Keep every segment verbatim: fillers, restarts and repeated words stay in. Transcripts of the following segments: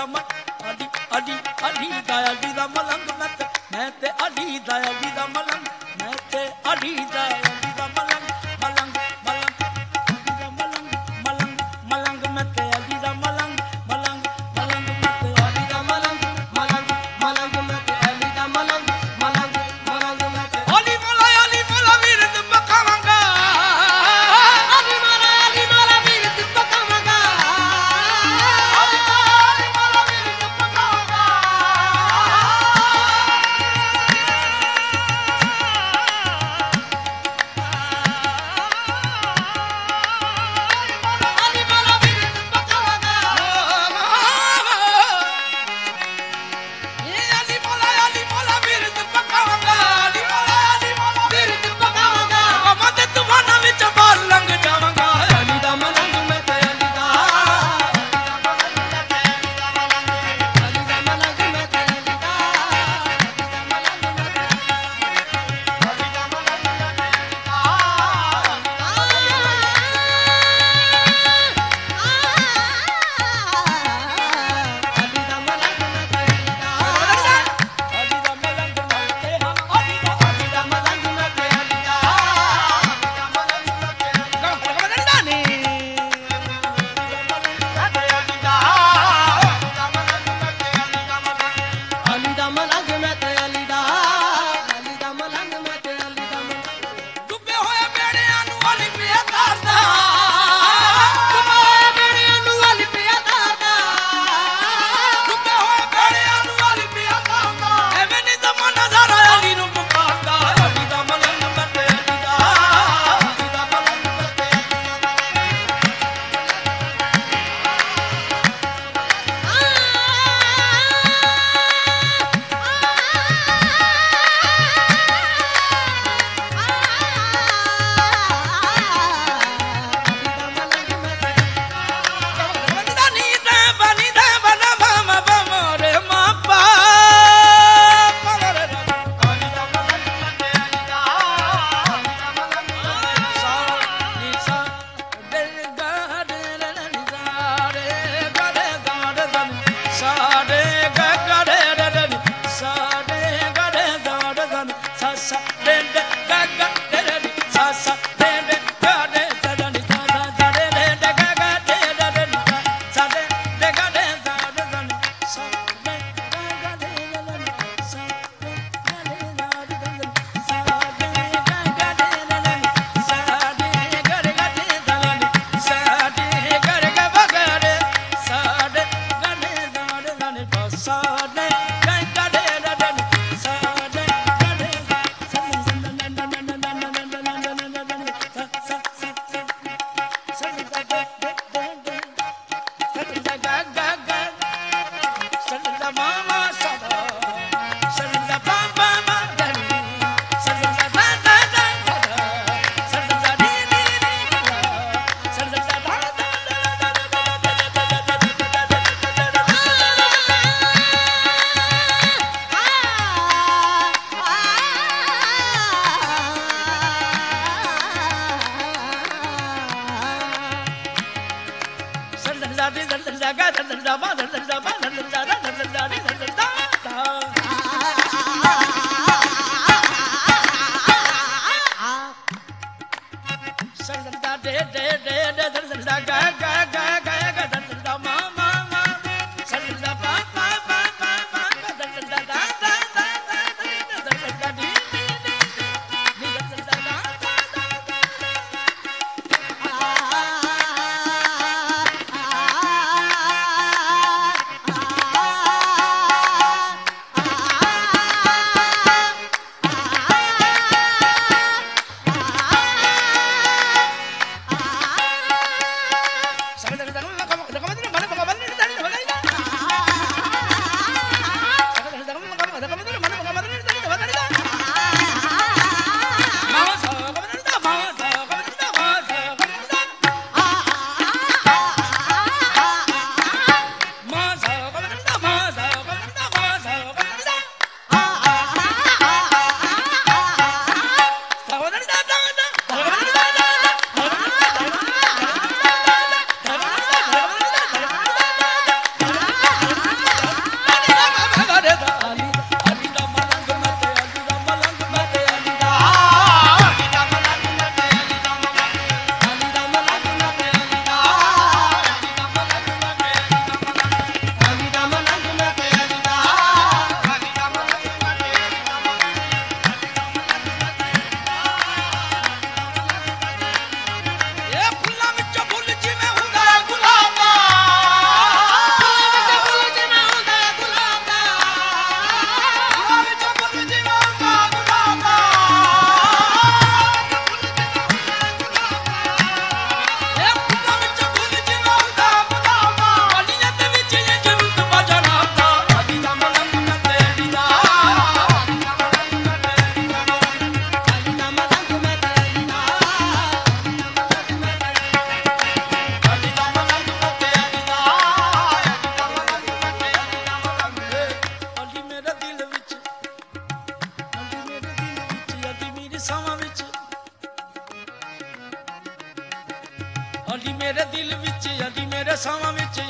ਮ ਅਲੀ ਅਲੀ ਅਲੀ ਦਾ ਅਲੀ ਦਾ ਮਲੰਗ ਮੈਂ ਤੇ ਮੈਂ ਤੇ ਅਲੀ ਦਾ ਅਲੀ ਦਾ ਮਲੰਗ ਮੈਂ ਤੇ ਅਲੀ ਦਾ ਅਲੀ ਦਾ ਮਲੰਗ ਮਲੰਗ ਮਲੰਗ ਮਲੰਗ ਮਲੰਗ ਮਲੰਗ ਮੈਂ ਤੇ ਅਲੀ ਦਾ ਮਲੰਗ ਮਲੰਗ ਮਲੰਗ ਮੈਂ ਤੇ ਅਲੀ ਦਾ ਮਲੰਗ ਮਲੰਗ ਮਲੰਗ ਮੈਂ ਤੇ ਅਲੀ ਦਾ ਮਲੰਗ ਮਲੰਗ ਮਲੰਗ ਮੈਂ ਤੇ ਅਲੀ ਮੋਲਾ ਅਲੀ ਮੋਲਾ ਵੀਰ ਤੇ ਪਕਾਵਾਂਗਾ ਅਲੀ ਮੋਲਾ ਅਲੀ ਮੋਲਾ ਵੀਰ ਤੇ ਪਕਾਵਾਂਗਾ ਅਲੀ ਮੋਲਾ ਵੀਰ ਤੇ ਪਕਾਵਾਂਗਾ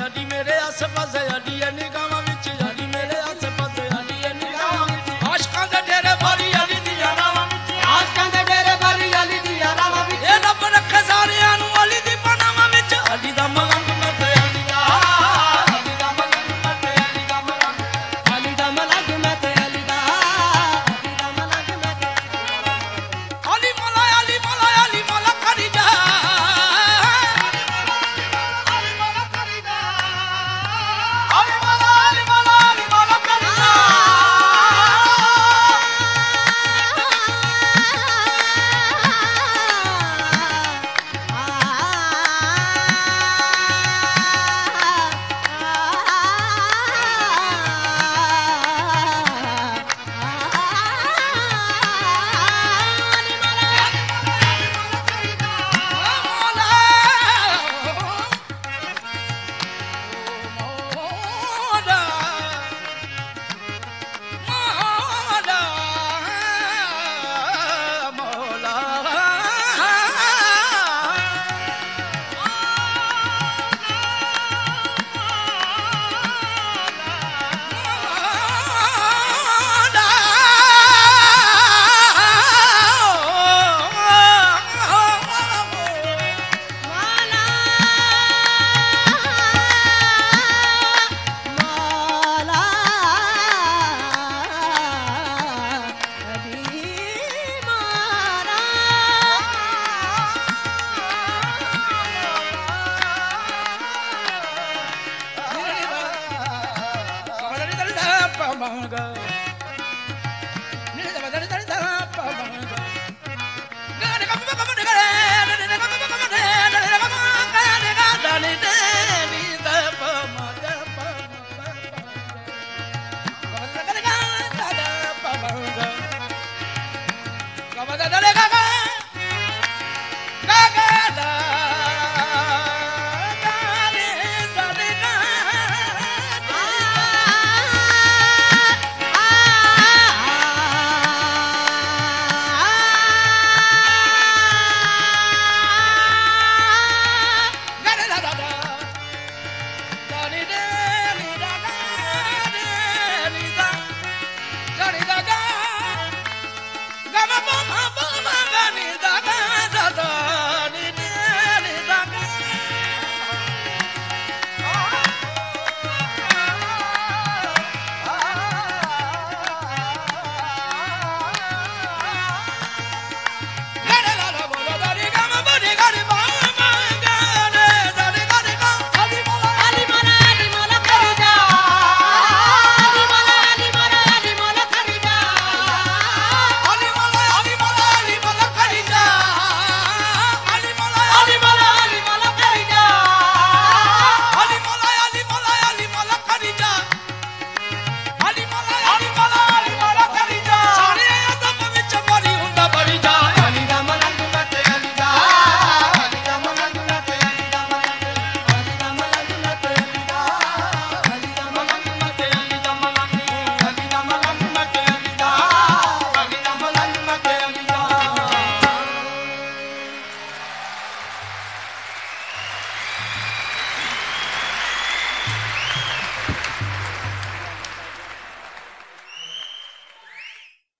ਅੜੀ ਮੇਰੇ ਆਸੇ ਪਾਸੇ ਅੜੀ ਐ ਨਿਗਾਹਾਂ ਵਿੱਚ ਅੜੀ ਮੇਰੇ ਆਸੇ ਪਾਸੇ ਅੜੀ ਐ ਨਿਗਾਹਾਂ ਵਿੱਚ ਆਸ਼ਕਾਂ ਦੇ ਡੇਰੇ ਬਾਰੀ ਅੜੀ ਦੀਆਂ ਰਾਵਾਂ ਵਿੱਚ ਆਸ਼ਕਾਂ ਦੇ ਡੇਰੇ ਬਾਰੀ ਅਲੀ ਦੀਆਂ ਰਾਵਾਂ ਵਿੱਚ ਇਹ ਰੱਬ ਰੱਖੇ ਸਾਰਿਆਂ ਨੂੰ ਅਲੀ ਦੀ ਪਨਾਵਾਂ ਵਿੱਚ ਅਲੀ ਦਾ ਮਲੰਗ ਮੈਂ ਤੇ ਅਲੀ ਦਾ ਅਲੀ ਦਾ ਮਲੰਗ ਮੈਂ ਤੇ ਅਲੀ ਦਾ ਮਲੰਗ ਅਲੀ ਦਾ ਮਲੰਗ ਮੈਂ ਤੇ ਅਲੀ ਦਾ ਅਲੀ ਦਾ ਮਲੰਗ ਮੈਂ ਤੇ ਅਲੀ ਮਲਾ ਅਲੀ ਮਲਾ ਅਲੀ ਮਲਾ ਕਰੀ ਜਾ ਅਲੀ ਮਲਾ ਕਰੀ ਦਾ ਅਲੀ ਮਲਾ ਅਲੀ ਮਲਾ ਅਲੀ ਮਲਾ ਕਰੀ ਜਾ Banga